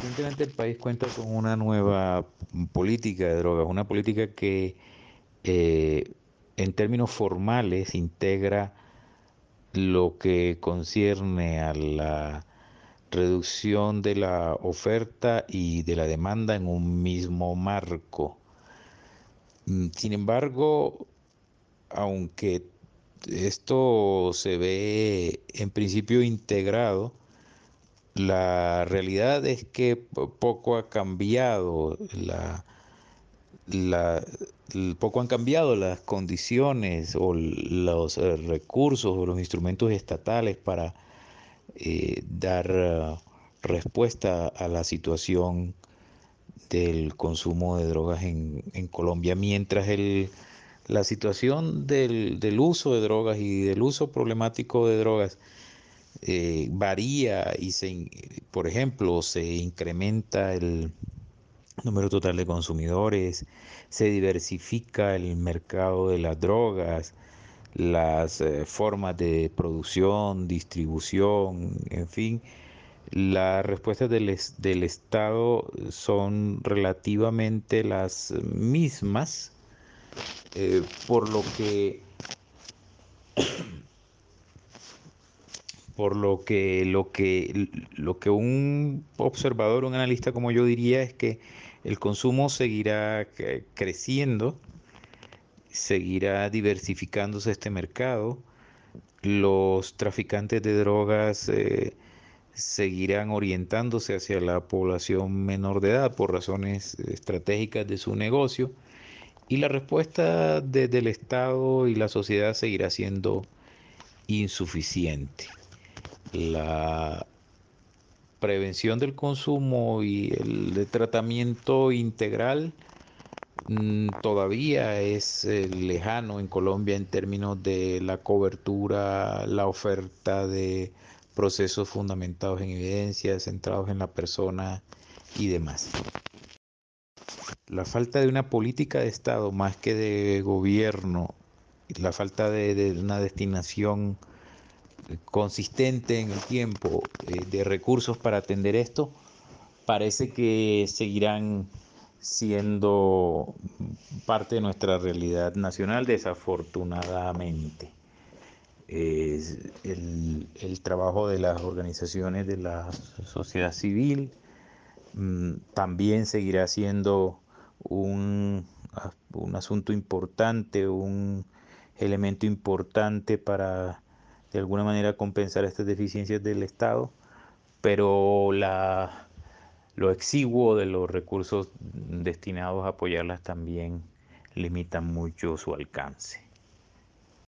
Recientemente el país cuenta con una nueva política de drogas, una política que eh, en términos formales integra lo que concierne a la reducción de la oferta y de la demanda en un mismo marco. Sin embargo, aunque esto se ve en principio integrado, la realidad es que poco ha cambiado la- poco han cambiado las condiciones o los recursos o los instrumentos estatales para dar respuesta a la situación del consumo de drogas en Colombia, mientras la situación del uso de drogas y del uso problemático de drogas varía y por ejemplo, se incrementa el número total de consumidores, se diversifica el mercado de las drogas, las formas de producción, distribución, en fin. Las respuestas del Estado son relativamente las mismas, por lo que un observador, un analista como yo diría es que el consumo seguirá creciendo, seguirá diversificándose este mercado, los traficantes de drogas seguirán orientándose hacia la población menor de edad por razones estratégicas de su negocio, y la respuesta del Estado y la sociedad seguirá siendo insuficiente. La prevención del consumo y el tratamiento integral todavía es lejano en Colombia en términos de la cobertura, la oferta de procesos fundamentados en evidencia, centrados en la persona y demás. La falta de una política de Estado más que de gobierno, la falta de una destinación consistente en el tiempo de recursos para atender esto, parece que seguirán siendo parte de nuestra realidad nacional, desafortunadamente. El trabajo de las organizaciones de la sociedad civil también seguirá siendo un, un asunto importante, un elemento importante para de alguna manera compensar estas deficiencias del Estado, pero lo exiguo de los recursos destinados a apoyarlas también limita mucho su alcance.